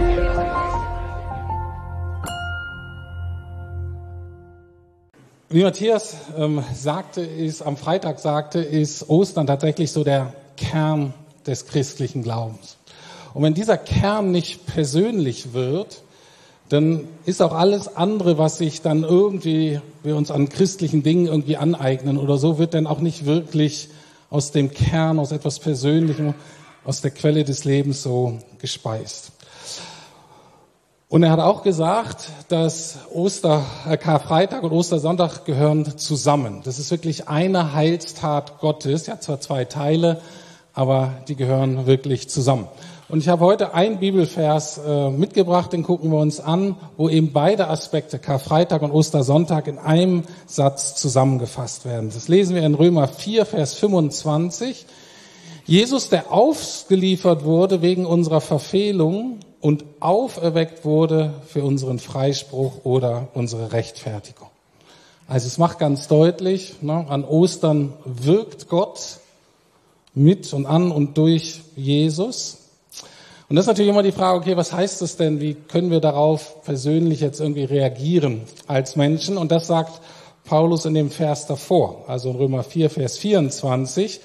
Wie Matthias am Freitag sagte, ist Ostern tatsächlich so der Kern des christlichen Glaubens. Und wenn dieser Kern nicht persönlich wird, dann ist auch alles andere, was sich dann irgendwie, wir uns an christlichen Dingen irgendwie aneignen oder so, wird dann auch nicht wirklich aus dem Kern, aus etwas Persönlichem, aus der Quelle des Lebens so gespeist. Und er hat auch gesagt, dass Karfreitag und Ostersonntag gehören zusammen. Das ist wirklich eine Heilstat Gottes. Ja, zwar zwei Teile, aber die gehören wirklich zusammen. Und ich habe heute einen Bibelvers mitgebracht, den gucken wir uns an, wo eben beide Aspekte, Karfreitag und Ostersonntag, in einem Satz zusammengefasst werden. Das lesen wir in Römer 4, Vers 25. Jesus, der ausgeliefert wurde wegen unserer Verfehlung und auferweckt wurde für unseren Freispruch oder unsere Rechtfertigung. Also es macht ganz deutlich, an Ostern wirkt Gott mit und an und durch Jesus. Und das ist natürlich immer die Frage, okay, was heißt das denn? Wie können wir darauf persönlich jetzt irgendwie reagieren als Menschen? Und das sagt Paulus in dem Vers davor, also in Römer 4, Vers 24.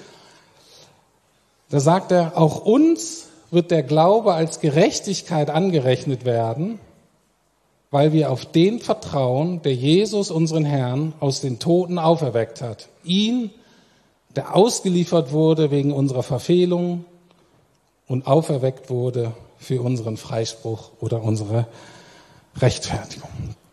Da sagt er, auch uns wird der Glaube als Gerechtigkeit angerechnet werden, weil wir auf den vertrauen, der Jesus, unseren Herrn, aus den Toten auferweckt hat. Ihn, der ausgeliefert wurde wegen unserer Verfehlung und auferweckt wurde für unseren Freispruch oder unsere Rechtfertigung.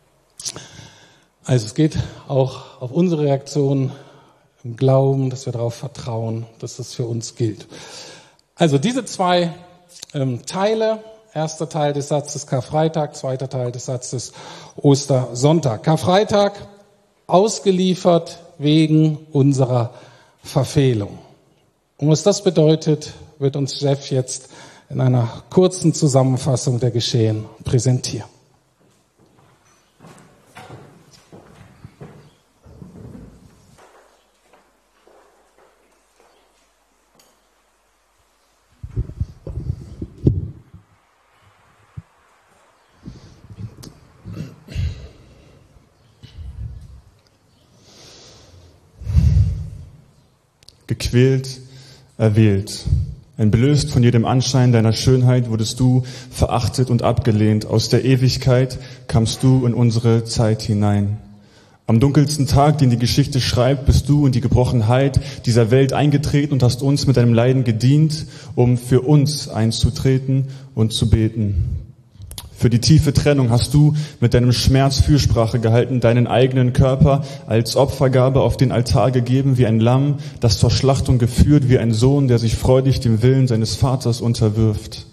Also es geht auch auf unsere Reaktion im Glauben, dass wir darauf vertrauen, dass das für uns gilt. Also diese zwei Teile, erster Teil des Satzes Karfreitag, zweiter Teil des Satzes Ostersonntag. Karfreitag, ausgeliefert wegen unserer Verfehlung. Und was das bedeutet, wird uns Jeff jetzt in einer kurzen Zusammenfassung der Geschehen präsentieren. Gequält, erwählt. Entblößt von jedem Anschein deiner Schönheit wurdest du verachtet und abgelehnt. Aus der Ewigkeit kamst du in unsere Zeit hinein. Am dunkelsten Tag, den die Geschichte schreibt, bist du in die Gebrochenheit dieser Welt eingetreten und hast uns mit deinem Leiden gedient, um für uns einzutreten und zu beten. Für die tiefe Trennung hast du mit deinem Schmerz Fürsprache gehalten, deinen eigenen Körper als Opfergabe auf den Altar gegeben, wie ein Lamm, das zur Schlachtung geführt, wie ein Sohn, der sich freudig dem Willen seines Vaters unterwirft.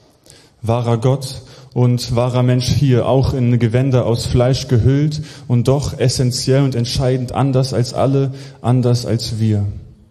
Wahrer Gott und wahrer Mensch hier, auch in Gewänder aus Fleisch gehüllt und doch essentiell und entscheidend anders als alle, anders als wir.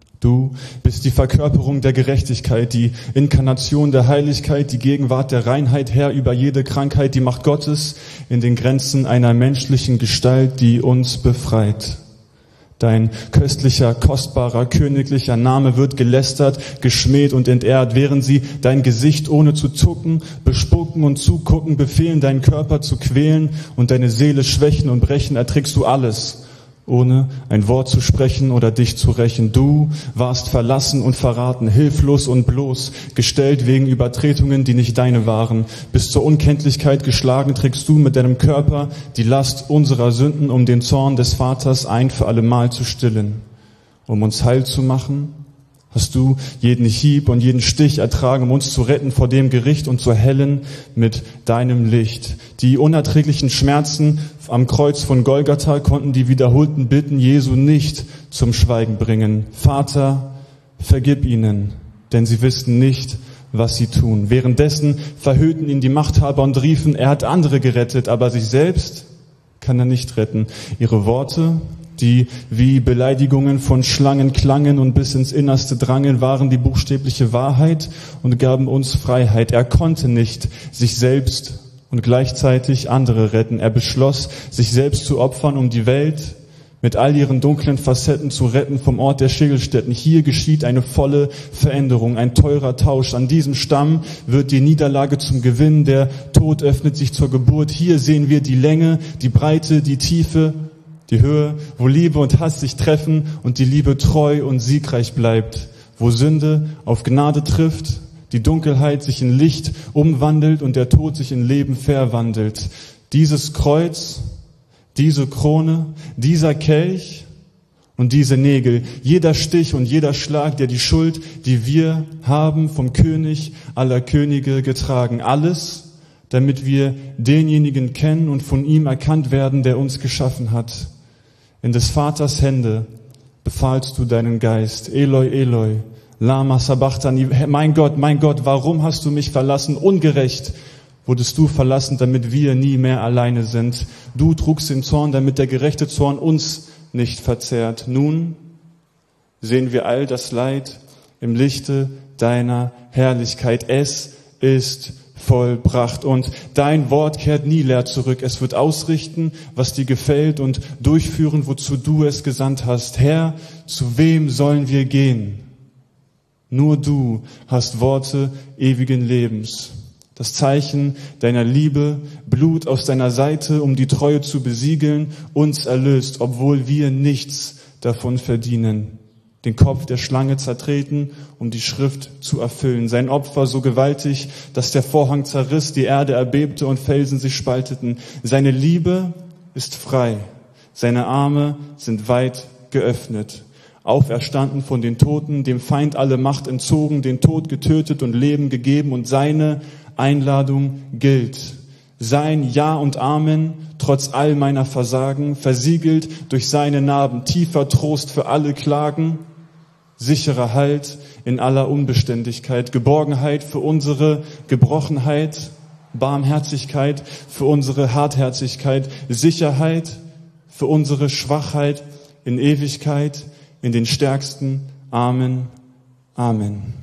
Du bist die Verkörperung der Gerechtigkeit, die Inkarnation der Heiligkeit, die Gegenwart der Reinheit, Herr über jede Krankheit, die Macht Gottes in den Grenzen einer menschlichen Gestalt, die uns befreit. Dein köstlicher, kostbarer, königlicher Name wird gelästert, geschmäht und entehrt, während sie dein Gesicht ohne zu zucken, bespucken und zugucken, befehlen, deinen Körper zu quälen und deine Seele schwächen und brechen, erträgst du alles, ohne ein Wort zu sprechen oder dich zu rächen. Du warst verlassen und verraten, hilflos und bloß, gestellt wegen Übertretungen, die nicht deine waren. Bis zur Unkenntlichkeit geschlagen trägst du mit deinem Körper die Last unserer Sünden, um den Zorn des Vaters ein für allemal zu stillen. Um uns heil zu machen, hast du jeden Hieb und jeden Stich ertragen, um uns zu retten vor dem Gericht und zu erhellen mit deinem Licht. Die unerträglichen Schmerzen am Kreuz von Golgatha konnten die wiederholten Bitten Jesu nicht zum Schweigen bringen. Vater, vergib ihnen, denn sie wissen nicht, was sie tun. Währenddessen verhöhnten ihn die Machthaber und riefen, er hat andere gerettet, aber sich selbst kann er nicht retten. Ihre Worte, die wie Beleidigungen von Schlangen klangen und bis ins Innerste drangen, waren die buchstäbliche Wahrheit und gaben uns Freiheit. Er konnte nicht sich selbst und gleichzeitig andere retten. Er beschloss, sich selbst zu opfern, um die Welt mit all ihren dunklen Facetten zu retten vom Ort der Schädelstätten. Hier geschieht eine volle Veränderung, ein teurer Tausch. An diesem Stamm wird die Niederlage zum Gewinn, der Tod öffnet sich zur Geburt. Hier sehen wir die Länge, die Breite, die Tiefe, die Höhe, wo Liebe und Hass sich treffen und die Liebe treu und siegreich bleibt, wo Sünde auf Gnade trifft, die Dunkelheit sich in Licht umwandelt und der Tod sich in Leben verwandelt. Dieses Kreuz, diese Krone, dieser Kelch und diese Nägel, jeder Stich und jeder Schlag, der die Schuld, die wir haben, vom König aller Könige getragen. Alles, damit wir denjenigen kennen und von ihm erkannt werden, der uns geschaffen hat. In des Vaters Hände befahlst du deinen Geist. Eloi, Eloi, lama sabachthani. Mein Gott, warum hast du mich verlassen? Ungerecht wurdest du verlassen, damit wir nie mehr alleine sind. Du trugst den Zorn, damit der gerechte Zorn uns nicht verzehrt. Nun sehen wir all das Leid im Lichte deiner Herrlichkeit. Es ist vollbracht und dein Wort kehrt nie leer zurück. Es wird ausrichten, was dir gefällt und durchführen, wozu du es gesandt hast. Herr, zu wem sollen wir gehen? Nur du hast Worte ewigen Lebens. Das Zeichen deiner Liebe, Blut aus deiner Seite, um die Treue zu besiegeln, uns erlöst, obwohl wir nichts davon verdienen. Den Kopf der Schlange zertreten, um die Schrift zu erfüllen. Sein Opfer so gewaltig, dass der Vorhang zerriss, die Erde erbebte und Felsen sich spalteten. Seine Liebe ist frei, seine Arme sind weit geöffnet. Auferstanden von den Toten, dem Feind alle Macht entzogen, den Tod getötet und Leben gegeben und seine Einladung gilt. Sein Ja und Amen, trotz all meiner Versagen, versiegelt durch seine Narben, tiefer Trost für alle Klagen, sicherer Halt in aller Unbeständigkeit, Geborgenheit für unsere Gebrochenheit, Barmherzigkeit für unsere Hartherzigkeit, Sicherheit für unsere Schwachheit, in Ewigkeit, in den stärksten Amen. Amen.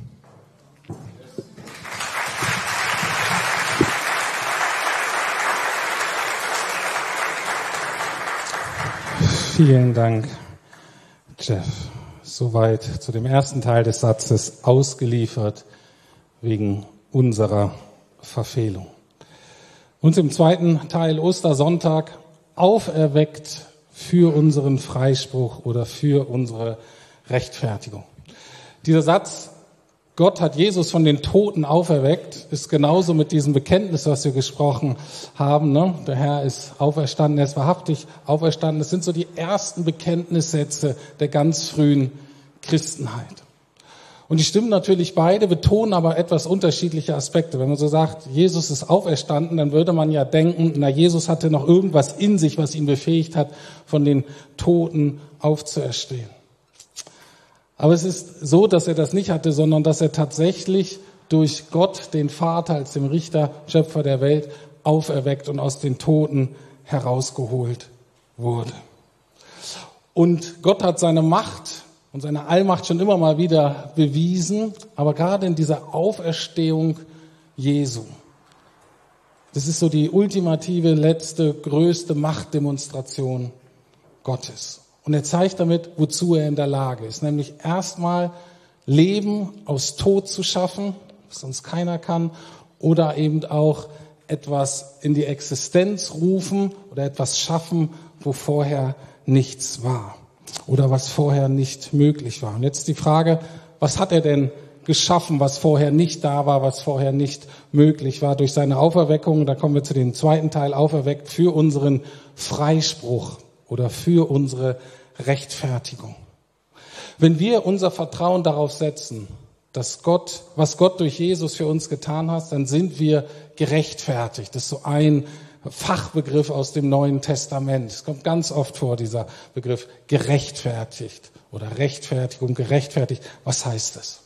Vielen Dank, Jeff. Soweit zu dem ersten Teil des Satzes, ausgeliefert wegen unserer Verfehlung. Und im zweiten Teil, Ostersonntag, auferweckt für unseren Freispruch oder für unsere Rechtfertigung. Dieser Satz, Gott hat Jesus von den Toten auferweckt, ist genauso mit diesem Bekenntnis, was wir gesprochen haben. Ne? Der Herr ist auferstanden, er ist wahrhaftig auferstanden. Das sind so die ersten Bekenntnissätze der ganz frühen Christenheit. Und die stimmen natürlich beide, betonen aber etwas unterschiedliche Aspekte. Wenn man so sagt, Jesus ist auferstanden, dann würde man ja denken, na, Jesus hatte noch irgendwas in sich, was ihn befähigt hat, von den Toten aufzuerstehen. Aber es ist so, dass er das nicht hatte, sondern dass er tatsächlich durch Gott, den Vater, als dem Richter, Schöpfer der Welt, auferweckt und aus den Toten herausgeholt wurde. Und Gott hat seine Macht und seine Allmacht schon immer mal wieder bewiesen, aber gerade in dieser Auferstehung Jesu. Das ist so die ultimative, letzte, größte Machtdemonstration Gottes. Und er zeigt damit, wozu er in der Lage ist, nämlich erstmal Leben aus Tod zu schaffen, was sonst keiner kann, oder eben auch etwas in die Existenz rufen oder etwas schaffen, wo vorher nichts war oder was vorher nicht möglich war. Und jetzt die Frage, was hat er denn geschaffen, was vorher nicht da war, was vorher nicht möglich war durch seine Auferweckung? Da kommen wir zu dem zweiten Teil, auferweckt für unseren Freispruch oder für unsere Rechtfertigung. Wenn wir unser Vertrauen darauf setzen, dass Gott, was Gott durch Jesus für uns getan hat, dann sind wir gerechtfertigt. Das ist so ein Fachbegriff aus dem Neuen Testament. Es kommt ganz oft vor, dieser Begriff gerechtfertigt oder Rechtfertigung, gerechtfertigt. Was heißt das?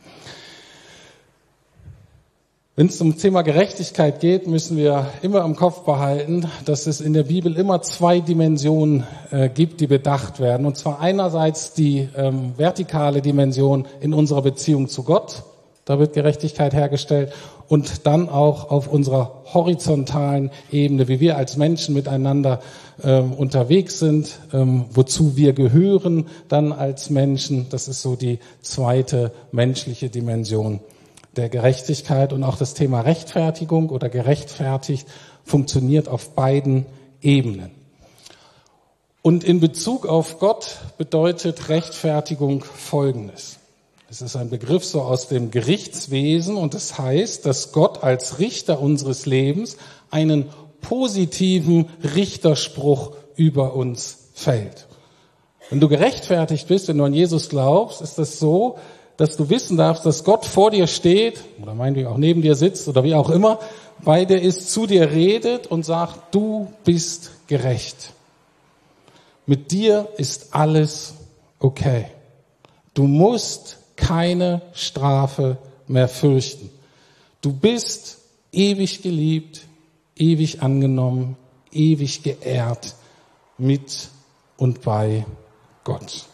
Wenn es zum Thema Gerechtigkeit geht, müssen wir immer im Kopf behalten, dass es in der Bibel immer zwei Dimensionen gibt, die bedacht werden. Und zwar einerseits die vertikale Dimension in unserer Beziehung zu Gott Da wird Gerechtigkeit hergestellt. Und dann auch auf unserer horizontalen Ebene, wie wir als Menschen miteinander unterwegs sind, wozu wir gehören dann als Menschen. Das ist so die zweite menschliche Dimension der Gerechtigkeit. Und auch das Thema Rechtfertigung oder gerechtfertigt funktioniert auf beiden Ebenen. Und in Bezug auf Gott bedeutet Rechtfertigung Folgendes. Es ist ein Begriff so aus dem Gerichtswesen und es heißt, dass Gott als Richter unseres Lebens einen positiven Richterspruch über uns fällt. Wenn du gerechtfertigt bist, wenn du an Jesus glaubst, ist das so, dass du wissen darfst, dass Gott vor dir steht oder meinetwegen auch neben dir sitzt oder wie auch immer, bei dir ist, zu dir redet und sagt, du bist gerecht. Mit dir ist alles okay. Du musst keine Strafe mehr fürchten. Du bist ewig geliebt, ewig angenommen, ewig geehrt mit und bei Gott.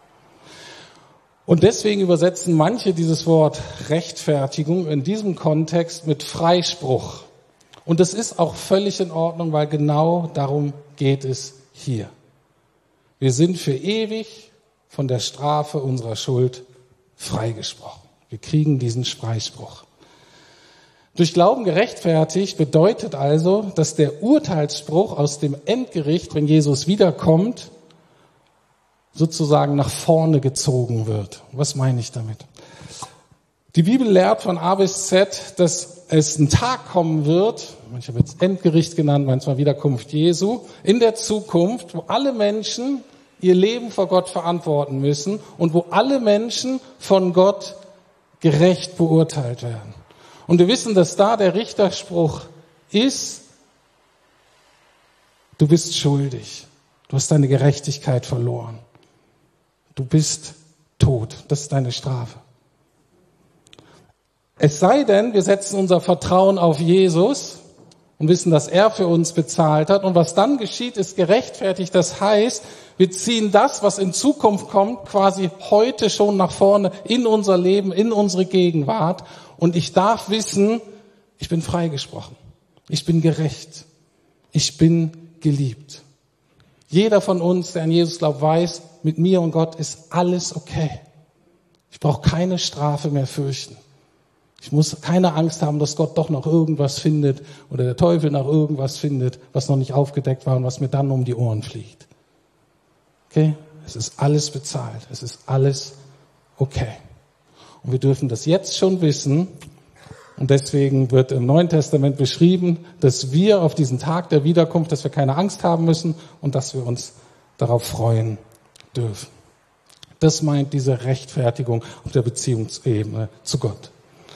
Und deswegen übersetzen manche dieses Wort Rechtfertigung in diesem Kontext mit Freispruch. Und das ist auch völlig in Ordnung, weil genau darum geht es hier. Wir sind für ewig von der Strafe unserer Schuld freigesprochen. Wir kriegen diesen Freispruch. Durch Glauben gerechtfertigt bedeutet also, dass der Urteilsspruch aus dem Endgericht, wenn Jesus wiederkommt, sozusagen nach vorne gezogen wird. Was meine ich damit? Die Bibel lehrt von A bis Z, dass es ein Tag kommen wird, manchmal wird es Endgericht genannt, manchmal Wiederkunft Jesu, in der Zukunft, wo alle Menschen ihr Leben vor Gott verantworten müssen und wo alle Menschen von Gott gerecht beurteilt werden. Und wir wissen, dass da der Richterspruch ist, du bist schuldig, du hast deine Gerechtigkeit verloren, du bist tot, das ist deine Strafe. Es sei denn, wir setzen unser Vertrauen auf Jesus und wissen, dass er für uns bezahlt hat. Und was dann geschieht, ist gerechtfertigt. Das heißt, wir ziehen das, was in Zukunft kommt, quasi heute schon nach vorne in unser Leben, in unsere Gegenwart. Und ich darf wissen, ich bin freigesprochen. Ich bin gerecht. Ich bin geliebt. Jeder von uns, der an Jesus glaubt, weiß, mit mir und Gott ist alles okay. Ich brauche keine Strafe mehr fürchten. Ich muss keine Angst haben, dass Gott doch noch irgendwas findet oder der Teufel noch irgendwas findet, was noch nicht aufgedeckt war und was mir dann um die Ohren fliegt. Okay? Es ist alles bezahlt. Es ist alles okay. Und wir dürfen das jetzt schon wissen. Und deswegen wird im Neuen Testament beschrieben, dass wir auf diesen Tag der Wiederkunft, dass wir keine Angst haben müssen und dass wir uns darauf freuen dürfen. Das meint diese Rechtfertigung auf der Beziehungsebene zu Gott.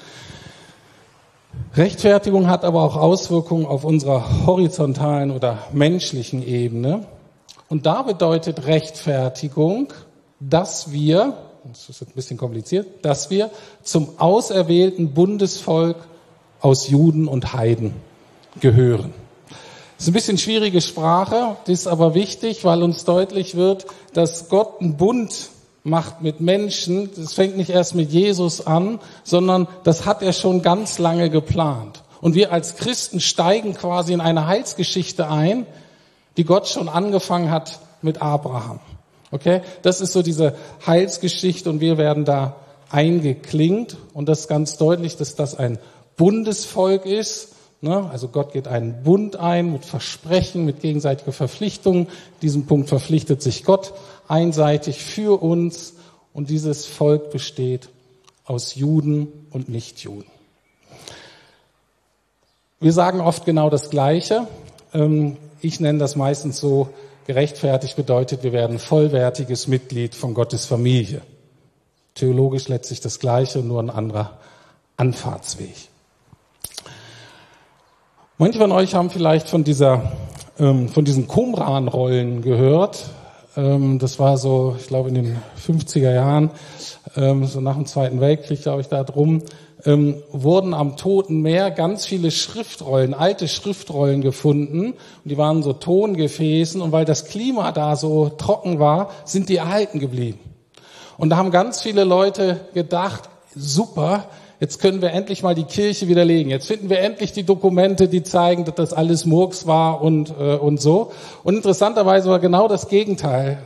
Rechtfertigung hat aber auch Auswirkungen auf unserer horizontalen oder menschlichen Ebene. Und da bedeutet Rechtfertigung, dass wir, das ist jetzt ein bisschen kompliziert, dass wir zum auserwählten Bundesvolk aus Juden und Heiden gehören. Das ist ein bisschen schwierige Sprache, die ist aber wichtig, weil uns deutlich wird, dass Gott einen Bund macht mit Menschen. Das fängt nicht erst mit Jesus an, sondern das hat er schon ganz lange geplant. Und wir als Christen steigen quasi in eine Heilsgeschichte ein, die Gott schon angefangen hat mit Abraham. Okay? Das ist so diese Heilsgeschichte und wir werden da eingeklinkt. Und das ist ganz deutlich, dass das ein Bundesvolk ist. Also Gott geht einen Bund ein mit Versprechen, mit gegenseitiger Verpflichtung. Diesem Punkt verpflichtet sich Gott einseitig für uns. Und dieses Volk besteht aus Juden und Nichtjuden. Wir sagen oft genau das Gleiche. Ich nenne das meistens so, gerechtfertigt bedeutet, wir werden vollwertiges Mitglied von Gottes Familie. Theologisch letztlich das Gleiche, nur ein anderer Anfahrtsweg. Manche von euch haben vielleicht von diesen Qumran-Rollen gehört. Das war so, ich glaube in den 50er Jahren, so nach dem Zweiten Weltkrieg, glaube ich, da drum, wurden am Toten Meer ganz viele Schriftrollen, alte Schriftrollen gefunden. Und die waren so Tongefäßen. Und weil das Klima da so trocken war, sind die erhalten geblieben. Und da haben ganz viele Leute gedacht, super, jetzt können wir endlich mal die Kirche widerlegen. Jetzt finden wir endlich die Dokumente, die zeigen, dass das alles Murks war und so. Und interessanterweise war genau das Gegenteil,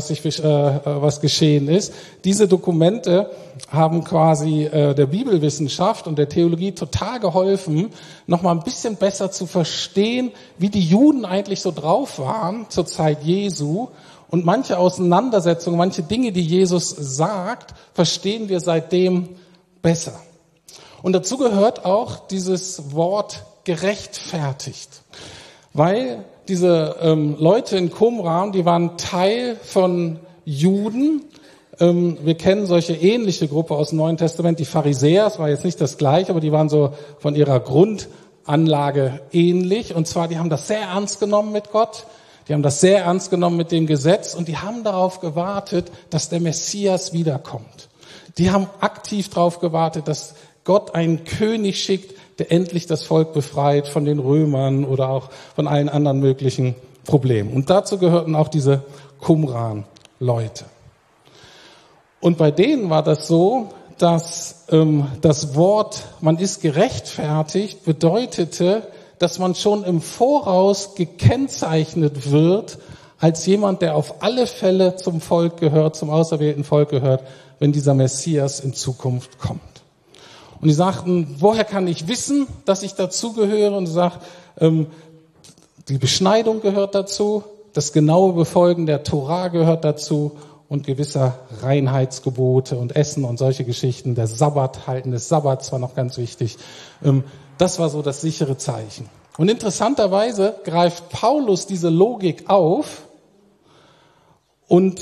was geschehen ist. Diese Dokumente haben quasi der Bibelwissenschaft und der Theologie total geholfen, nochmal ein bisschen besser zu verstehen, wie die Juden eigentlich so drauf waren zur Zeit Jesu. Und manche Auseinandersetzungen, manche Dinge, die Jesus sagt, verstehen wir seitdem besser. Und dazu gehört auch dieses Wort gerechtfertigt. Weil diese Leute in Qumran, die waren Teil von Juden. Wir kennen solche ähnliche Gruppe aus dem Neuen Testament, die Pharisäer. Das war jetzt nicht das Gleiche, aber die waren so von ihrer Grundanlage ähnlich. Und zwar, die haben das sehr ernst genommen mit Gott. Die haben das sehr ernst genommen mit dem Gesetz. Und die haben darauf gewartet, dass der Messias wiederkommt. Die haben aktiv darauf gewartet, dass Gott einen König schickt, der endlich das Volk befreit von den Römern oder auch von allen anderen möglichen Problemen. Und dazu gehörten auch diese Qumran-Leute. Und bei denen war das so, dass das Wort, man ist gerechtfertigt, bedeutete, dass man schon im Voraus gekennzeichnet wird als jemand, der auf alle Fälle zum Volk gehört, zum auserwählten Volk gehört, wenn dieser Messias in Zukunft kommt. Und die sagten, woher kann ich wissen, dass ich dazugehöre? Und sie sagt, die Beschneidung gehört dazu, das genaue Befolgen der Tora gehört dazu und gewisser Reinheitsgebote und Essen und solche Geschichten. Der Sabbat, Halten des Sabbats war noch ganz wichtig. Das war so das sichere Zeichen. Und interessanterweise greift Paulus diese Logik auf und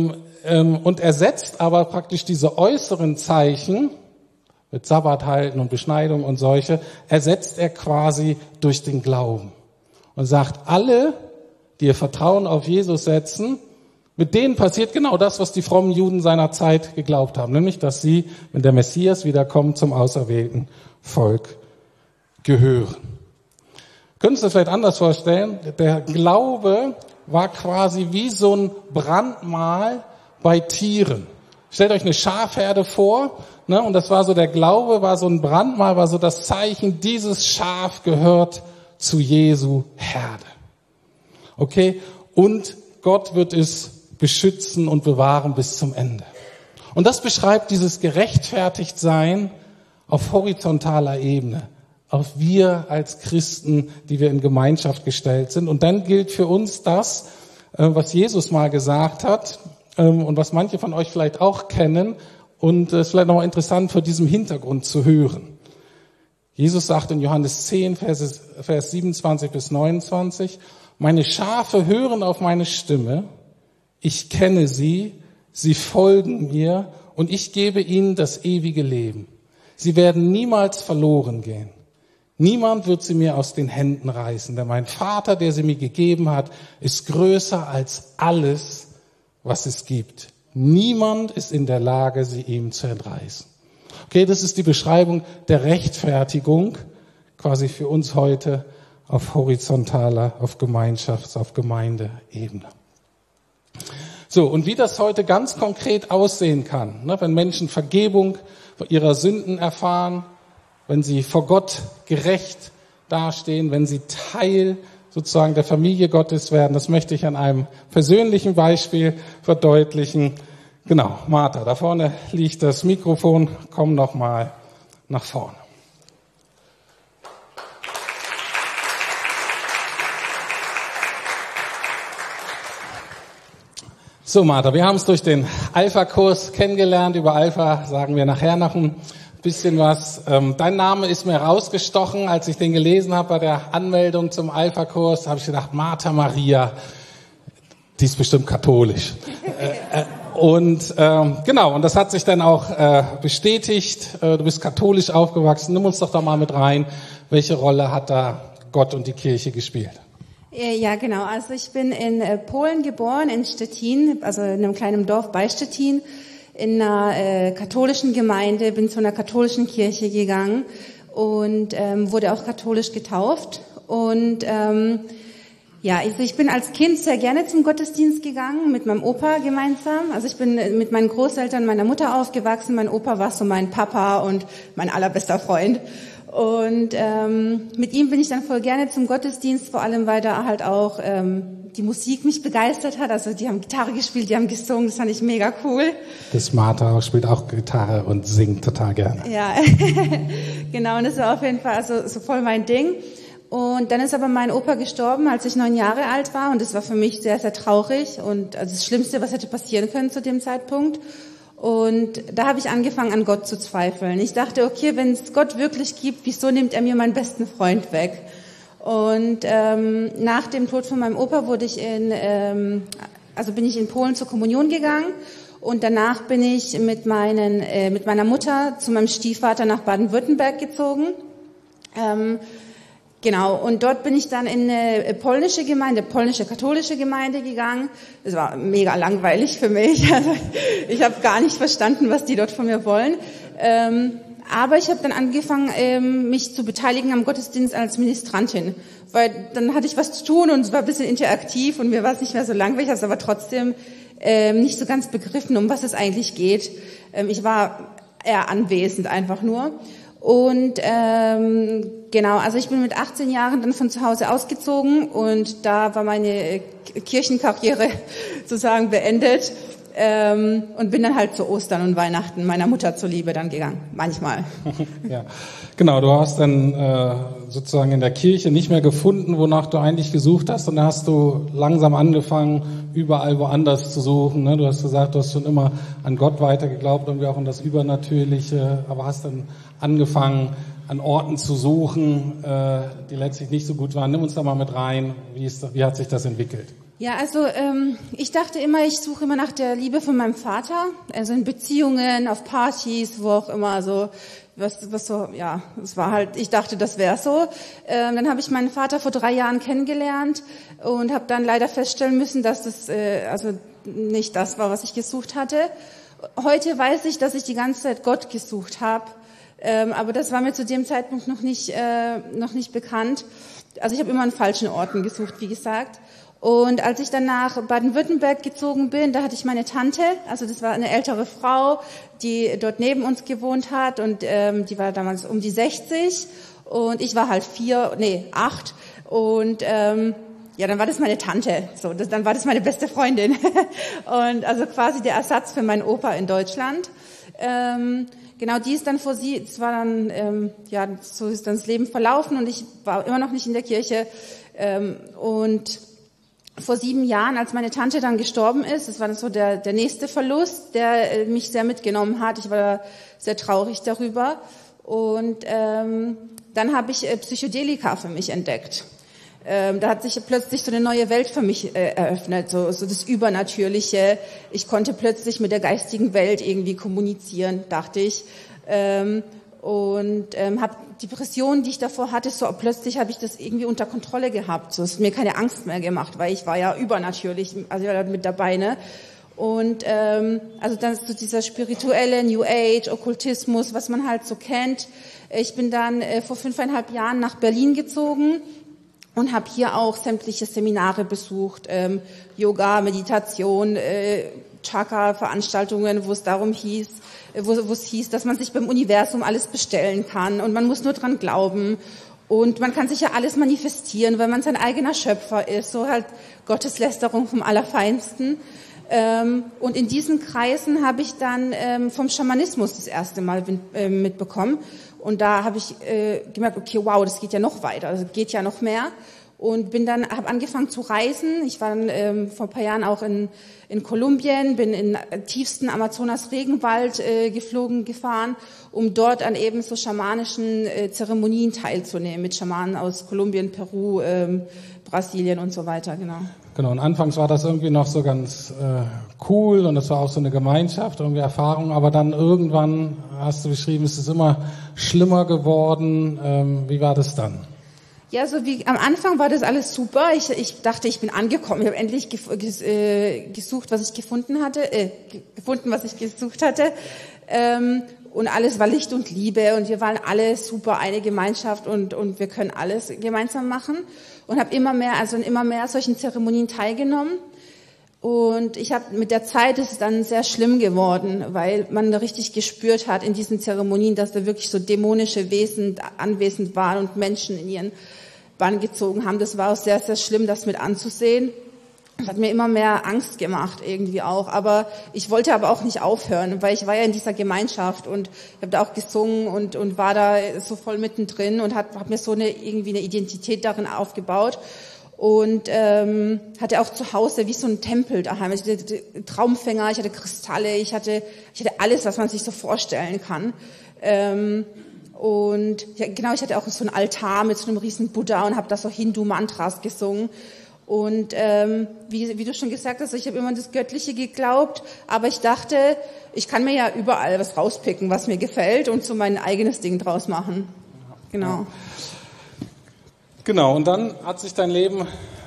ersetzt aber praktisch diese äußeren Zeichen mit Sabbat halten und Beschneidung und solche, ersetzt er quasi durch den Glauben. Und sagt, alle, die ihr Vertrauen auf Jesus setzen, mit denen passiert genau das, was die frommen Juden seiner Zeit geglaubt haben. Nämlich, dass sie, wenn der Messias wiederkommt, zum auserwählten Volk gehören. Können Sie sich das vielleicht anders vorstellen? Der Glaube war quasi wie so ein Brandmal bei Tieren. Stellt euch eine Schafherde vor, ne? Und das war so, der Glaube war so ein Brandmal, war so das Zeichen, dieses Schaf gehört zu Jesu Herde. Okay? Und Gott wird es beschützen und bewahren bis zum Ende. Und das beschreibt dieses Gerechtfertigtsein auf horizontaler Ebene. Auf wir als Christen, die wir in Gemeinschaft gestellt sind. Und dann gilt für uns das, was Jesus mal gesagt hat, und was manche von euch vielleicht auch kennen, und es ist vielleicht nochmal interessant vor diesem Hintergrund zu hören. Jesus sagt in Johannes 10, Vers 27 bis 29, meine Schafe hören auf meine Stimme, ich kenne sie, sie folgen mir und ich gebe ihnen das ewige Leben. Sie werden niemals verloren gehen. Niemand wird sie mir aus den Händen reißen, denn mein Vater, der sie mir gegeben hat, ist größer als alles, was es gibt. Niemand ist in der Lage, sie ihm zu entreißen. Okay, das ist die Beschreibung der Rechtfertigung, quasi für uns heute auf horizontaler, auf auf Gemeindeebene. So, und wie das heute ganz konkret aussehen kann, ne, wenn Menschen Vergebung ihrer Sünden erfahren, wenn sie vor Gott gerecht dastehen, wenn sie Teil sozusagen der Familie Gottes werden. Das möchte ich an einem persönlichen Beispiel verdeutlichen. Genau, Martha, da vorne liegt das Mikrofon. Komm noch mal nach vorne. So, Martha, wir haben es durch den Alpha-Kurs kennengelernt. Über Alpha sagen wir nachher noch ein bisschen was. Dein Name ist mir rausgestochen, als ich den gelesen habe bei der Anmeldung zum Alpha-Kurs. Habe ich gedacht, Martha Maria, die ist bestimmt katholisch. Und genau, und das hat sich dann auch bestätigt. Du bist katholisch aufgewachsen. Nimm uns doch da mal mit rein. Welche Rolle hat da Gott und die Kirche gespielt? Ja, genau. Also ich bin in Polen geboren, in Stettin, also in einem kleinen Dorf bei Stettin, in einer katholischen Gemeinde, bin zu einer katholischen Kirche gegangen und wurde auch katholisch getauft. Und Ja, also ich bin als Kind sehr gerne zum Gottesdienst gegangen, mit meinem Opa gemeinsam. Also ich bin mit meinen Großeltern, meiner Mutter aufgewachsen. Mein Opa war so mein Papa und mein allerbester Freund. Und mit ihm bin ich dann voll gerne zum Gottesdienst, vor allem weil da halt auch die Musik mich begeistert hat. Also die haben Gitarre gespielt, die haben gesungen, das fand ich mega cool. Das Martha spielt auch Gitarre und singt total gerne. Ja, genau, und das war auf jeden Fall so voll mein Ding. Und dann ist aber mein Opa gestorben, als ich 9 Jahre alt war, und das war für mich sehr, sehr traurig und also das Schlimmste, was hätte passieren können zu dem Zeitpunkt. Und da habe ich angefangen, an Gott zu zweifeln. Ich dachte, okay, wenn es Gott wirklich gibt, wieso nimmt er mir meinen besten Freund weg? Und nach dem Tod von meinem Opa bin ich in Polen zur Kommunion gegangen. Und danach bin ich mit meiner Mutter zu meinem Stiefvater nach Baden-Württemberg gezogen. Genau, und dort bin ich dann in eine polnische katholische Gemeinde gegangen. Das war mega langweilig für mich. Also ich habe gar nicht verstanden, was die dort von mir wollen. Aber ich habe dann angefangen, mich zu beteiligen am Gottesdienst als Ministrantin. Weil dann hatte ich was zu tun und es war ein bisschen interaktiv und mir war es nicht mehr so langweilig. Ich habe es aber trotzdem nicht so ganz begriffen, um was es eigentlich geht. Ich war eher anwesend einfach nur. Und genau, also ich bin mit 18 Jahren dann von zu Hause ausgezogen und da war meine Kirchenkarriere sozusagen beendet und bin dann halt zu Ostern und Weihnachten meiner Mutter zuliebe dann gegangen, manchmal. Ja, genau, du hast dann sozusagen in der Kirche nicht mehr gefunden, wonach du eigentlich gesucht hast, und da hast du langsam angefangen, überall woanders zu suchen. Ne? Du hast gesagt, du hast schon immer an Gott weitergeglaubt, irgendwie auch an das Übernatürliche, aber hast dann angefangen, an Orten zu suchen, die letztlich nicht so gut waren. Nimm uns da mal mit rein. Wie hat sich das entwickelt? Ja, also ich dachte immer, ich suche immer nach der Liebe von meinem Vater, also in Beziehungen, auf Partys, wo auch immer so, was so, ja, es war halt, ich dachte, das wäre so. Dann habe ich meinen Vater vor 3 Jahren kennengelernt und habe dann leider feststellen müssen, dass das also nicht das war, was ich gesucht hatte. Heute weiß ich, dass ich die ganze Zeit Gott gesucht habe. Aber das war mir zu dem Zeitpunkt noch nicht bekannt. Also ich habe immer an falschen Orten gesucht, wie gesagt. Und als ich dann nach Baden-Württemberg gezogen bin, da hatte ich meine Tante, also das war eine ältere Frau, die dort neben uns gewohnt hat und die war damals um die 60 und ich war halt 8 und ja, dann war das meine Tante, so, dann war das meine beste Freundin und also quasi der Ersatz für meinen Opa in Deutschland. Genau, die ist dann es war dann, ja, so ist dann das Leben verlaufen und ich war immer noch nicht in der Kirche. Und vor 7 Jahren, als meine Tante dann gestorben ist, das war dann so der nächste Verlust, der mich sehr mitgenommen hat. Ich war sehr traurig darüber. Und dann habe ich Psychedelika für mich entdeckt. Da hat sich plötzlich so eine neue Welt für mich eröffnet, so das Übernatürliche. Ich konnte plötzlich mit der geistigen Welt irgendwie kommunizieren, dachte ich. Und habe Depressionen, die ich davor hatte, so plötzlich habe ich das irgendwie unter Kontrolle gehabt. So, es hat mir keine Angst mehr gemacht, weil ich war ja übernatürlich, also ich war da mit dabei, ne? Und also dann so dieser spirituelle New Age, Okkultismus, was man halt so kennt. Ich bin dann vor 5,5 Jahren nach Berlin gezogen und habe hier auch sämtliche Seminare besucht, Yoga, Meditation, Chakra-Veranstaltungen, wo es darum hieß, dass man sich beim Universum alles bestellen kann und man muss nur dran glauben und man kann sich ja alles manifestieren, weil man sein eigener Schöpfer ist, so halt Gotteslästerung vom Allerfeinsten. Und in diesen Kreisen habe ich dann vom Schamanismus das erste Mal mitbekommen. Und da habe ich gemerkt, okay, wow, das geht ja noch weiter, also geht ja noch mehr. Und habe angefangen zu reisen. Ich war dann vor ein paar Jahren auch in Kolumbien, bin in tiefsten Amazonas-Regenwald gefahren, um dort an eben so schamanischen Zeremonien teilzunehmen mit Schamanen aus Kolumbien, Peru, Brasilien und so weiter, genau. Genau, und anfangs war das irgendwie noch so ganz cool und es war auch so eine Gemeinschaft, irgendwie Erfahrung, aber dann irgendwann, hast du beschrieben, ist es immer schlimmer geworden. Wie war das dann? Ja, so wie am Anfang war das alles super. Ich dachte, ich bin angekommen. Ich habe endlich gesucht, was ich gefunden hatte, was ich gesucht hatte. und alles war Licht und Liebe und wir waren alle super eine Gemeinschaft und wir können alles gemeinsam machen und habe immer mehr solchen Zeremonien teilgenommen. Und ich habe mit der Zeit ist es dann sehr schlimm geworden, weil man richtig gespürt hat in diesen Zeremonien, dass da wirklich so dämonische Wesen anwesend waren und Menschen in ihren Bann gezogen haben. Das war auch sehr, sehr schlimm, das mit anzusehen. Das hat mir immer mehr Angst gemacht irgendwie auch. Aber ich wollte aber auch nicht aufhören, weil ich war ja in dieser Gemeinschaft und ich habe da auch gesungen und war da so voll mittendrin und hab mir so irgendwie eine Identität darin aufgebaut. Und hatte auch zu Hause wie so ein Tempel daheim. Ich hatte Traumfänger, ich hatte Kristalle, ich hatte alles, was man sich so vorstellen kann. Und ja, genau, ich hatte auch so einen Altar mit so einem riesen Buddha und habe da so Hindu-Mantras gesungen. Und wie du schon gesagt hast, ich habe immer an das Göttliche geglaubt, aber ich dachte, ich kann mir ja überall was rauspicken, was mir gefällt und so mein eigenes Ding draus machen. Genau. Genau, und dann hat sich dein Leben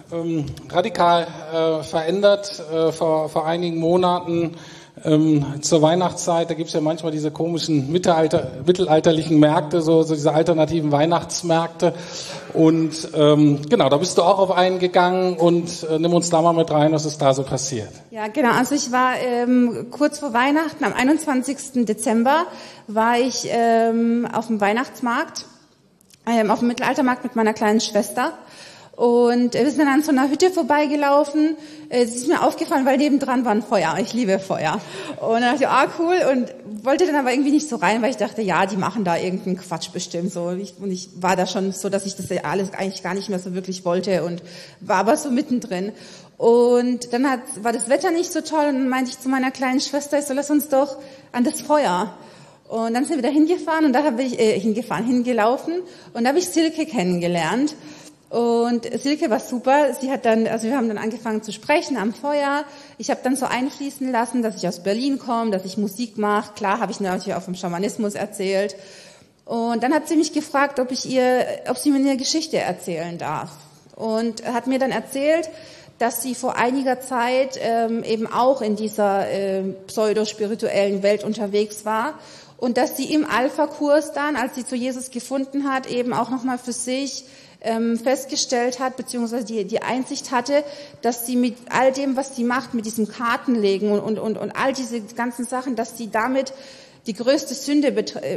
radikal verändert vor einigen Monaten zur Weihnachtszeit. Da gibt's ja manchmal diese komischen mittelalterlichen Märkte, so diese alternativen Weihnachtsmärkte. Und genau, da bist du auch auf einen gegangen und nimm uns da mal mit rein, was ist da so passiert. Ja, genau. Also ich war kurz vor Weihnachten, am 21. Dezember, war ich auf dem Weihnachtsmarkt. Auf dem Mittelaltermarkt mit meiner kleinen Schwester und wir sind dann an so einer Hütte vorbeigelaufen. Es ist mir aufgefallen, weil nebendran war ein Feuer. Ich liebe Feuer. Und dann dachte ich, cool, und wollte dann aber irgendwie nicht so rein, weil ich dachte, ja, die machen da irgendeinen Quatsch bestimmt so. Und ich war da schon so, dass ich das alles eigentlich gar nicht mehr so wirklich wollte und war aber so mittendrin. Und dann war das Wetter nicht so toll und dann meinte ich zu meiner kleinen Schwester, ich so, lass uns doch an das Feuer. Und dann sind wir da hingefahren und da habe ich hingelaufen und da habe ich Silke kennengelernt. Und Silke war super. Sie hat dann, also wir haben dann angefangen zu sprechen am Feuer. Ich habe dann so einfließen lassen, dass ich aus Berlin komme, dass ich Musik mache. Klar, habe ich natürlich auch vom Schamanismus erzählt. Und dann hat sie mich gefragt, ob sie mir eine Geschichte erzählen darf. Und hat mir dann erzählt, dass sie vor einiger Zeit eben auch in dieser pseudo-spirituellen Welt unterwegs war. Und dass sie im Alpha-Kurs dann, als sie zu Jesus gefunden hat, eben auch nochmal für sich festgestellt hat, beziehungsweise die Einsicht hatte, dass sie mit all dem, was sie macht, mit diesem Kartenlegen und all diese ganzen Sachen, dass sie damit die größte Sünde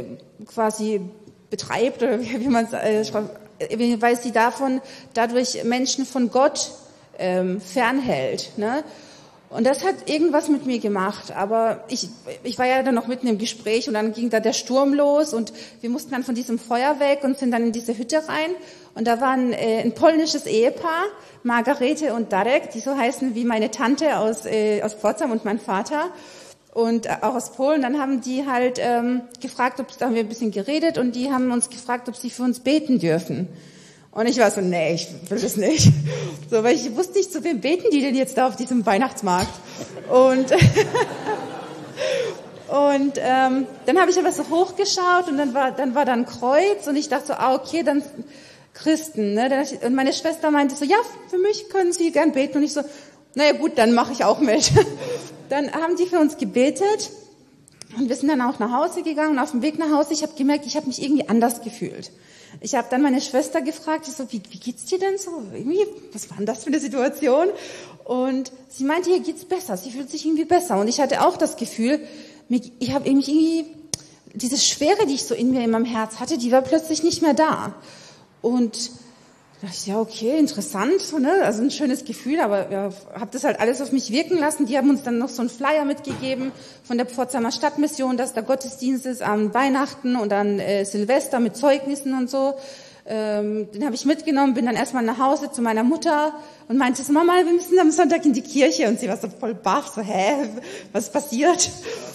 quasi betreibt, oder wie man es, weil sie dadurch Menschen von Gott fernhält, ne? Und das hat irgendwas mit mir gemacht, aber ich war ja dann noch mitten im Gespräch und dann ging da der Sturm los und wir mussten dann von diesem Feuer weg und sind dann in diese Hütte rein und da war ein polnisches Ehepaar, Margarete und Darek, die so heißen wie meine Tante aus Pforzheim und mein Vater und auch aus Polen. Dann haben die halt gefragt, da haben wir ein bisschen geredet und die haben uns gefragt, ob sie für uns beten dürfen. Und ich war so, nee, ich will das nicht. So, weil ich wusste nicht, zu wem beten die denn jetzt da auf diesem Weihnachtsmarkt? Und dann habe ich aber so hochgeschaut und dann war da ein Kreuz und ich dachte so, okay, dann Christen. Ne? Und meine Schwester meinte so, ja, für mich können Sie gern beten. Und ich so, naja gut, dann mache ich auch mit. Dann haben die für uns gebetet und wir sind dann auch nach Hause gegangen. Und auf dem Weg nach Hause, ich habe gemerkt, ich habe mich irgendwie anders gefühlt. Ich habe dann meine Schwester gefragt, ich so, wie geht's dir denn so? Irgendwie, was war denn das für eine Situation? Und sie meinte, ihr geht's besser, sie fühlt sich irgendwie besser. Und ich hatte auch das Gefühl, ich habe irgendwie, diese Schwere, die ich so in meinem Herz hatte, die war plötzlich nicht mehr da. Und da dachte ich, ja, okay, interessant, so, ne? Also ein schönes Gefühl, aber ja, habe das halt alles auf mich wirken lassen. Die haben uns dann noch so einen Flyer mitgegeben von der Pforzheimer Stadtmission, dass da Gottesdienst ist an Weihnachten und an Silvester mit Zeugnissen und so. Den habe ich mitgenommen, bin dann erstmal nach Hause zu meiner Mutter und meinte so, Mama, wir müssen am Sonntag in die Kirche. Und sie war so voll baff, so, was passiert?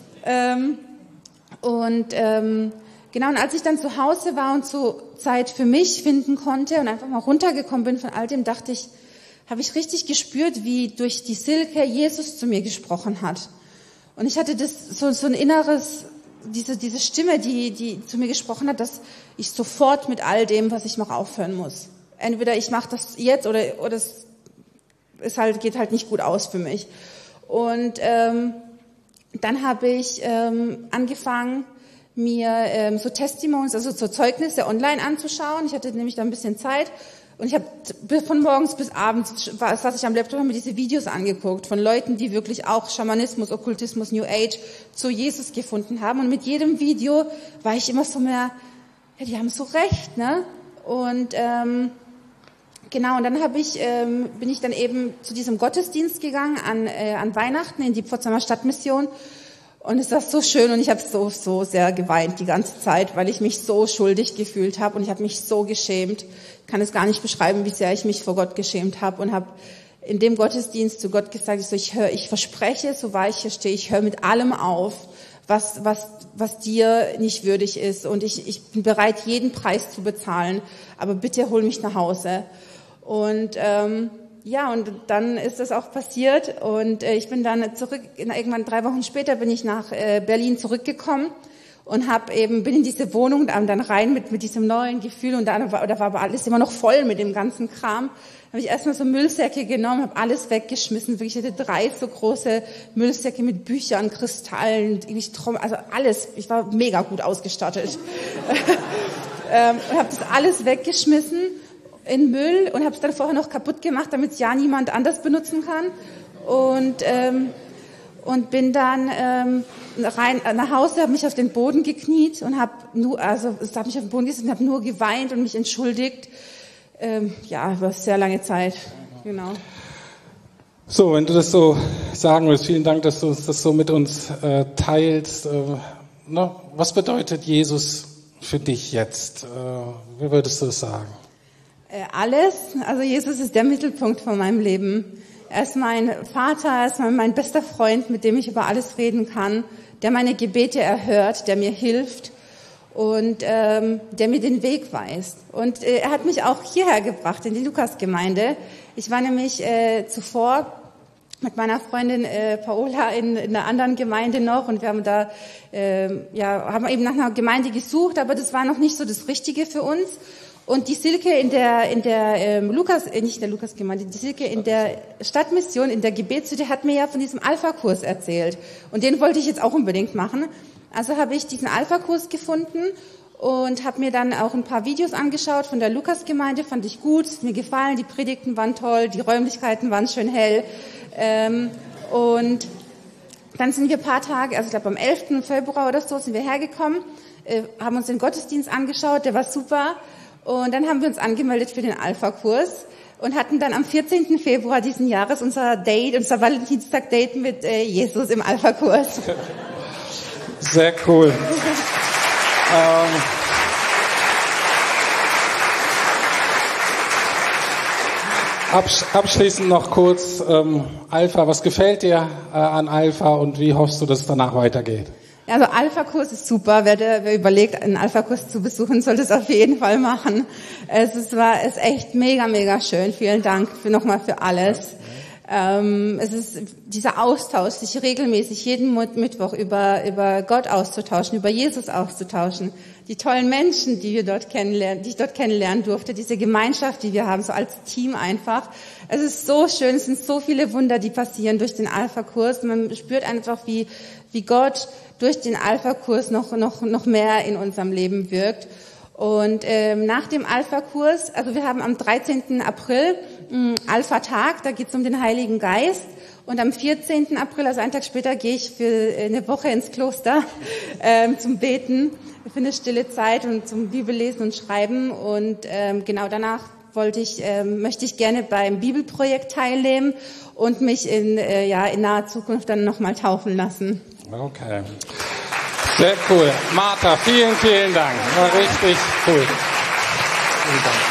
Genau, und als ich dann zu Hause war und so Zeit für mich finden konnte und einfach mal runtergekommen bin von all dem, habe ich richtig gespürt, wie durch die Silke Jesus zu mir gesprochen hat. Und ich hatte das so ein inneres, diese Stimme, die zu mir gesprochen hat, dass ich sofort mit all dem, was ich mache, aufhören muss. Entweder ich mache das jetzt oder es geht halt nicht gut aus für mich. Und dann habe ich angefangen, mir so Testimonies, also so Zeugnisse online anzuschauen. Ich hatte nämlich da ein bisschen Zeit und ich habe von morgens bis abends saß ich am Laptop und habe mir diese Videos angeguckt von Leuten, die wirklich auch Schamanismus, Okkultismus, New Age zu Jesus gefunden haben. Und mit jedem Video war ich immer so mehr, ja, die haben so recht, ne? Und genau, und dann bin ich dann eben zu diesem Gottesdienst gegangen an Weihnachten in die Pforzheimer Stadtmission. Und es war so schön und ich habe so sehr geweint die ganze Zeit, weil ich mich so schuldig gefühlt habe und ich habe mich so geschämt. Ich kann es gar nicht beschreiben, wie sehr ich mich vor Gott geschämt habe und habe in dem Gottesdienst zu Gott gesagt, ich verspreche, so wahr ich hier stehe, ich höre mit allem auf, was dir nicht würdig ist und ich bin bereit, jeden Preis zu bezahlen, aber bitte hol mich nach Hause. Und ja, und dann ist das auch passiert und ich bin dann irgendwann 3 Wochen später bin ich nach Berlin zurückgekommen und bin in diese Wohnung dann rein mit diesem neuen Gefühl und da war aber alles immer noch voll mit dem ganzen Kram. Da habe ich erstmal so Müllsäcke genommen, habe alles weggeschmissen, wirklich, ich hatte 3 so große Müllsäcke mit Büchern, Kristallen, also alles, ich war mega gut ausgestattet. Und habe das alles weggeschmissen in Müll und habe es dann vorher noch kaputt gemacht, damit es ja niemand anders benutzen kann und bin dann rein nach Hause, habe mich auf den Boden gekniet und habe mich auf den Boden gesetzt und habe nur geweint und mich entschuldigt. Ja, über sehr lange Zeit, genau. So, wenn du das so sagen willst, vielen Dank, dass du das so mit uns teilst. Was bedeutet Jesus für dich jetzt? Wie würdest du das sagen? Alles. Also Jesus ist der Mittelpunkt von meinem Leben. Er ist mein Vater, er ist mein bester Freund, mit dem ich über alles reden kann, der meine Gebete erhört, der mir hilft und der mir den Weg weist. Und er hat mich auch hierher gebracht, in die Lukasgemeinde. Ich war nämlich zuvor mit meiner Freundin Paola in einer anderen Gemeinde noch und wir haben da haben eben nach einer Gemeinde gesucht, aber das war noch nicht so das Richtige für uns. Und die Silke in der Lukasgemeinde, die Silke in der Stadtmission, in der Gebetshütte hat mir ja von diesem Alpha-Kurs erzählt. Und den wollte ich jetzt auch unbedingt machen. Also habe ich diesen Alpha-Kurs gefunden und habe mir dann auch ein paar Videos angeschaut von der Lukasgemeinde, fand ich gut, ist mir gefallen, die Predigten waren toll, die Räumlichkeiten waren schön hell. Und dann sind wir ein paar Tage, also ich glaube am 11. Februar oder so, sind wir hergekommen, haben uns den Gottesdienst angeschaut, der war super. Und dann haben wir uns angemeldet für den Alpha-Kurs und hatten dann am 14. Februar diesen Jahres unser Valentinstag-Date mit Jesus im Alpha-Kurs. Sehr cool. Abschließend noch kurz, Alpha, was gefällt dir an Alpha und wie hoffst du, dass es danach weitergeht? Also Alpha-Kurs ist super. Wer überlegt, einen Alpha-Kurs zu besuchen, sollte es auf jeden Fall machen. Es ist echt mega, mega schön. Vielen Dank nochmal für alles. Es ist dieser Austausch, sich regelmäßig jeden Mittwoch über Gott auszutauschen, über Jesus auszutauschen. Die tollen Menschen, die ich dort kennenlernen durfte, diese Gemeinschaft, die wir haben, so als Team einfach. Es ist so schön, es sind so viele Wunder, die passieren durch den Alpha-Kurs. Man spürt einfach, wie Gott durch den Alpha-Kurs noch mehr in unserem Leben wirkt. Und nach dem Alpha-Kurs, also wir haben am 13. April Alpha-Tag, da geht es um den Heiligen Geist. Und am 14. April, also einen Tag später, gehe ich für eine Woche ins Kloster zum Beten, für eine stille Zeit und zum Bibellesen und Schreiben. Und genau danach möchte ich gerne beim Bibelprojekt teilnehmen und mich in naher Zukunft dann nochmal taufen lassen. Okay. Sehr cool. Martha, vielen, vielen Dank. War richtig cool. Vielen Dank.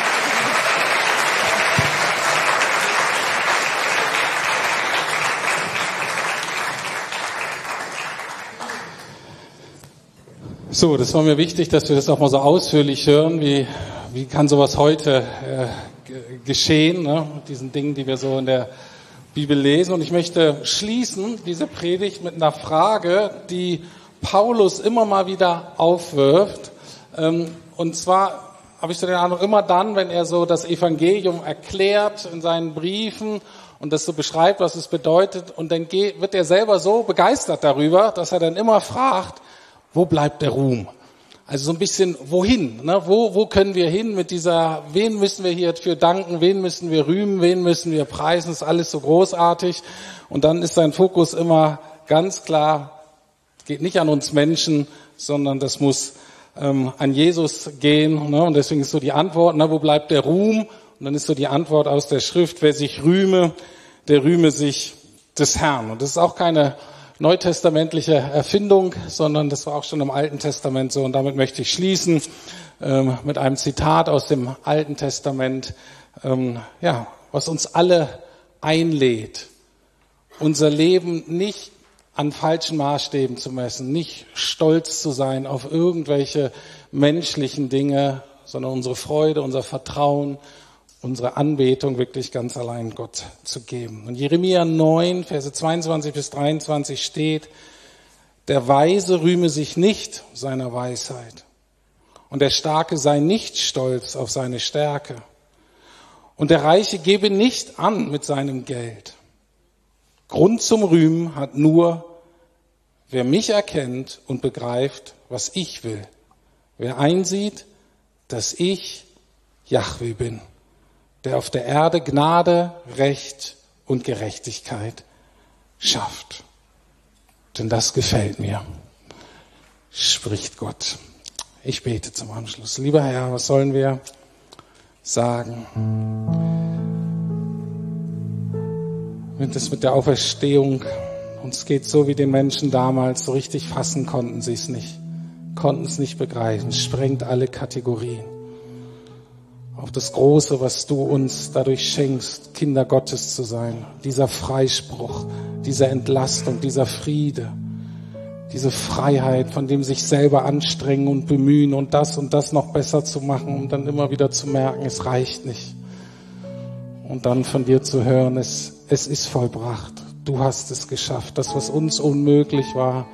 So, das war mir wichtig, dass wir das auch mal so ausführlich hören. Wie kann sowas heute geschehen, ne? Mit diesen Dingen, die wir so in der Bibel lesen. Und ich möchte schließen diese Predigt mit einer Frage, die Paulus immer mal wieder aufwirft. Und zwar habe ich so den Eindruck, immer dann, wenn er so das Evangelium erklärt in seinen Briefen und das so beschreibt, was es bedeutet, und dann wird er selber so begeistert darüber, dass er dann immer fragt, wo bleibt der Ruhm? Also so ein bisschen, wohin? Ne? Wo können wir hin mit dieser, wen müssen wir hier für danken, wen müssen wir rühmen, wen müssen wir preisen, ist alles so großartig. Und dann ist sein Fokus immer ganz klar, geht nicht an uns Menschen, sondern das muss an Jesus gehen. Ne? Und deswegen ist so die Antwort, wo bleibt der Ruhm? Und dann ist so die Antwort aus der Schrift, wer sich rühme, der rühme sich des Herrn. Und das ist auch keine neutestamentliche Erfindung, sondern das war auch schon im Alten Testament so. Und damit möchte ich schließen mit einem Zitat aus dem Alten Testament, was uns alle einlädt, unser Leben nicht an falschen Maßstäben zu messen, nicht stolz zu sein auf irgendwelche menschlichen Dinge, sondern unsere Freude, unser Vertrauen, unsere Anbetung wirklich ganz allein Gott zu geben. Und Jeremia 9, Verse 22 bis 23 steht, der Weise rühme sich nicht seiner Weisheit und der Starke sei nicht stolz auf seine Stärke und der Reiche gebe nicht an mit seinem Geld. Grund zum Rühmen hat nur, wer mich erkennt und begreift, was ich will. Wer einsieht, dass ich Jahwe bin, der auf der Erde Gnade, Recht und Gerechtigkeit schafft. Denn das gefällt mir, spricht Gott. Ich bete zum Anschluss. Lieber Herr, was sollen wir sagen? Wenn das mit der Auferstehung uns geht so wie den Menschen damals, so richtig fassen konnten sie es nicht, konnten es nicht begreifen, es sprengt alle Kategorien. Auch das Große, was du uns dadurch schenkst, Kinder Gottes zu sein, dieser Freispruch, diese Entlastung, dieser Friede, diese Freiheit, von dem sich selber anstrengen und bemühen und das noch besser zu machen, um dann immer wieder zu merken, es reicht nicht. Und dann von dir zu hören, es ist vollbracht. Du hast es geschafft. Das, was uns unmöglich war,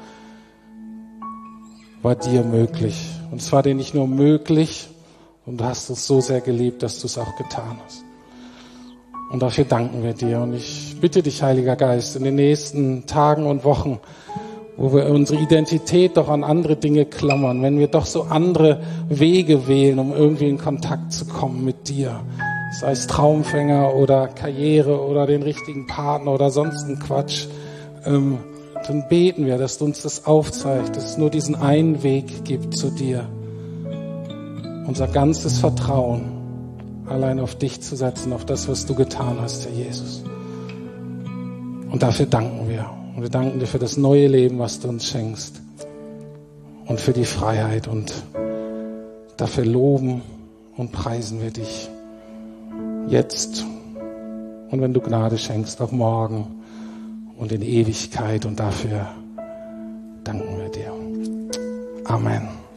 war dir möglich. Und es war dir nicht nur möglich, und du hast uns so sehr geliebt, dass du es auch getan hast. Und dafür danken wir dir. Und ich bitte dich, Heiliger Geist, in den nächsten Tagen und Wochen, wo wir unsere Identität doch an andere Dinge klammern, wenn wir doch so andere Wege wählen, um irgendwie in Kontakt zu kommen mit dir, sei es Traumfänger oder Karriere oder den richtigen Partner oder sonst ein Quatsch, dann beten wir, dass du uns das aufzeigst, dass es nur diesen einen Weg gibt zu dir. Unser ganzes Vertrauen allein auf dich zu setzen, auf das, was du getan hast, Herr Jesus. Und dafür danken wir. Und wir danken dir für das neue Leben, was du uns schenkst. Und für die Freiheit. Und dafür loben und preisen wir dich. Jetzt. Und wenn du Gnade schenkst, auch morgen und in Ewigkeit. Und dafür danken wir dir. Amen.